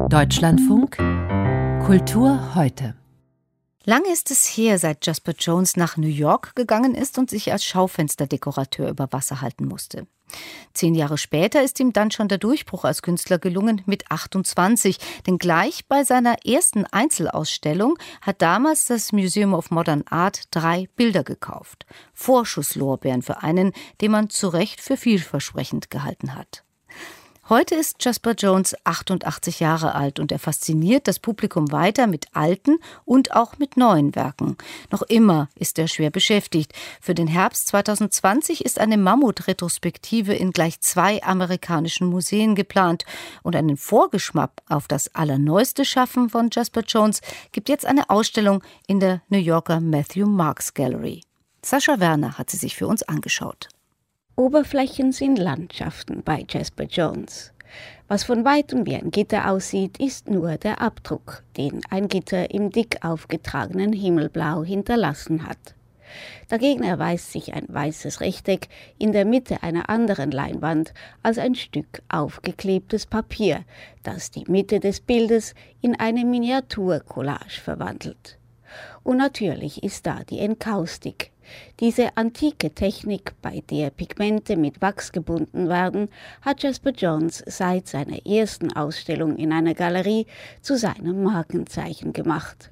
Deutschlandfunk Kultur heute. Lange ist es her, seit Jasper Jones nach New York gegangen ist und sich als Schaufensterdekorateur über Wasser halten musste. 10 Jahre später ist ihm dann schon der Durchbruch als Künstler gelungen, mit 28. Denn gleich bei seiner ersten Einzelausstellung hat damals das Museum of Modern Art 3 Bilder gekauft. Vorschusslorbeeren für einen, den man zu Recht für vielversprechend gehalten hat. Heute ist Jasper Jones 88 Jahre alt und er fasziniert das Publikum weiter mit alten und auch mit neuen Werken. Noch immer ist er schwer beschäftigt. Für den Herbst 2020 ist eine Mammut-Retrospektive in gleich 2 amerikanischen Museen geplant. Und einen Vorgeschmack auf das allerneueste Schaffen von Jasper Jones gibt jetzt eine Ausstellung in der New Yorker Matthew Marks Gallery. Sascha Werner hat sie sich für uns angeschaut. Oberflächen sind Landschaften bei Jasper Jones. Was von weitem wie ein Gitter aussieht, ist nur der Abdruck, den ein Gitter im dick aufgetragenen Himmelblau hinterlassen hat. Dagegen erweist sich ein weißes Rechteck in der Mitte einer anderen Leinwand als ein Stück aufgeklebtes Papier, das die Mitte des Bildes in eine Miniaturcollage verwandelt. Und natürlich ist da die Enkaustik. Diese antike Technik, bei der Pigmente mit Wachs gebunden werden, hat Jasper Jones seit seiner ersten Ausstellung in einer Galerie zu seinem Markenzeichen gemacht.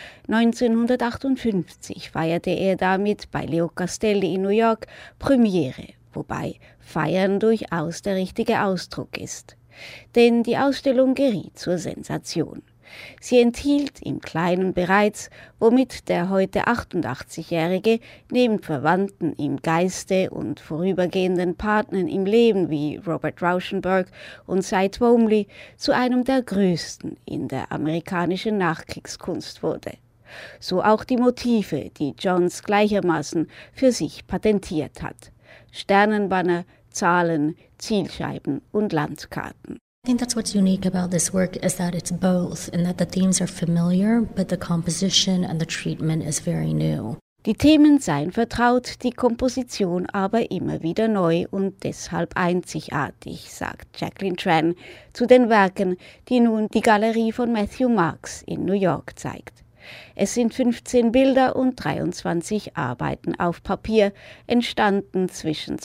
1958 feierte er damit bei Leo Castelli in New York Premiere, wobei Feiern durchaus der richtige Ausdruck ist. Denn die Ausstellung geriet zur Sensation. Sie enthielt im Kleinen bereits, womit der heute 88-Jährige neben Verwandten im Geiste und vorübergehenden Partnern im Leben wie Robert Rauschenberg und Cy Twombly zu einem der größten in der amerikanischen Nachkriegskunst wurde. So auch die Motive, die Jones gleichermaßen für sich patentiert hat: Sternenbanner, Zahlen, Zielscheiben und Landkarten. I think that's what's unique about this work is that it's both, and that the themes are familiar, but the composition and the treatment is very new. Die Themen seien vertraut, die Komposition aber immer wieder neu und deshalb einzigartig, sagt Jacqueline Tran zu den Werken, die nun die Galerie von Matthew Marks in New York zeigt. Es sind 15 Bilder und 23 Arbeiten auf Papier, entstanden zwischen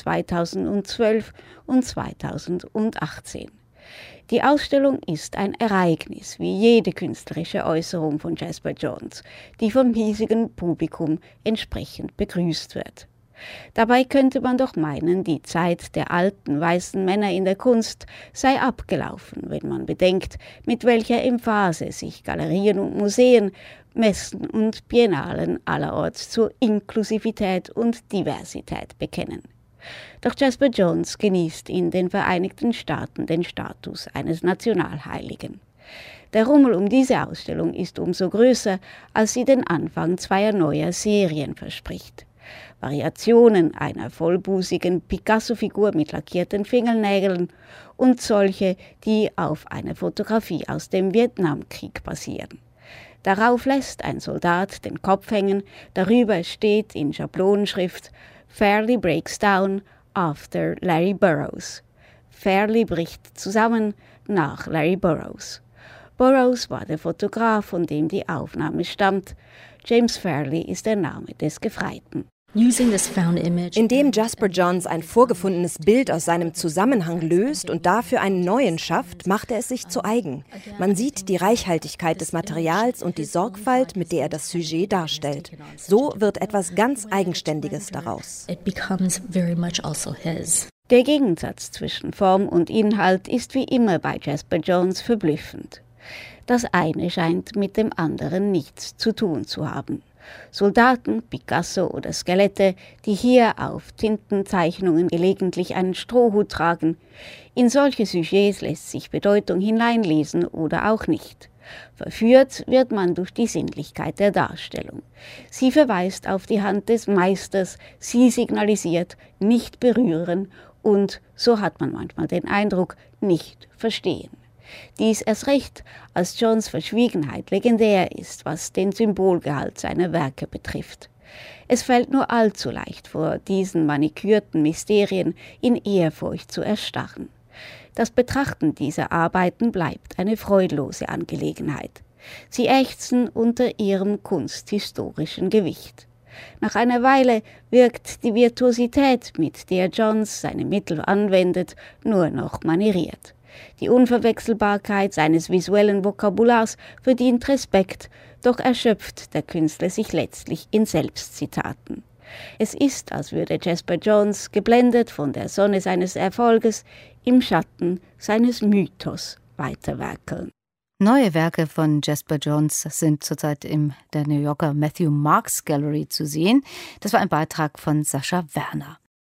2012 und 2018. Die Ausstellung ist ein Ereignis, wie jede künstlerische Äußerung von Jasper Jones, die vom hiesigen Publikum entsprechend begrüßt wird. Dabei könnte man doch meinen, die Zeit der alten weißen Männer in der Kunst sei abgelaufen, wenn man bedenkt, mit welcher Emphase sich Galerien und Museen, Messen und Biennalen allerorts zur Inklusivität und Diversität bekennen. Doch Jasper Jones genießt in den Vereinigten Staaten den Status eines Nationalheiligen. Der Rummel um diese Ausstellung ist umso größer, als sie den Anfang 2 neuer Serien verspricht. Variationen einer vollbusigen Picasso-Figur mit lackierten Fingernägeln und solche, die auf einer Fotografie aus dem Vietnamkrieg basieren. Darauf lässt ein Soldat den Kopf hängen, darüber steht in Schablonenschrift: Fairly breaks down after Larry Burroughs. Fairly bricht zusammen nach Larry Burroughs. Burroughs war der Fotograf, von dem die Aufnahme stammt. James Fairley ist der Name des Gefreiten. Indem Jasper Jones ein vorgefundenes Bild aus seinem Zusammenhang löst und dafür einen neuen schafft, macht er es sich zu eigen. Man sieht die Reichhaltigkeit des Materials und die Sorgfalt, mit der er das Sujet darstellt. So wird etwas ganz Eigenständiges daraus. Der Gegensatz zwischen Form und Inhalt ist wie immer bei Jasper Jones verblüffend. Das eine scheint mit dem anderen nichts zu tun zu haben. Soldaten, Picasso oder Skelette, die hier auf Tintenzeichnungen gelegentlich einen Strohhut tragen. In solche Sujets lässt sich Bedeutung hineinlesen oder auch nicht. Verführt wird man durch die Sinnlichkeit der Darstellung. Sie verweist auf die Hand des Meisters, sie signalisiert nicht berühren und, so hat man manchmal den Eindruck, nicht verstehen. Dies erst recht, als Jones Verschwiegenheit legendär ist, was den Symbolgehalt seiner Werke betrifft. Es fällt nur allzu leicht, vor diesen manikürten Mysterien in Ehrfurcht zu erstarren. Das Betrachten dieser Arbeiten bleibt eine freudlose Angelegenheit. Sie ächzen unter ihrem kunsthistorischen Gewicht. Nach einer Weile wirkt die Virtuosität, mit der Johns seine Mittel anwendet, nur noch manieriert. Die Unverwechselbarkeit seines visuellen Vokabulars verdient Respekt, doch erschöpft der Künstler sich letztlich in Selbstzitaten. Es ist, als würde Jasper Johns, geblendet von der Sonne seines Erfolges, im Schatten seines Mythos weiterwerkeln. Neue Werke von Jasper Johns sind zurzeit in der New Yorker Matthew Marks Gallery zu sehen. Das war ein Beitrag von Sascha Werner.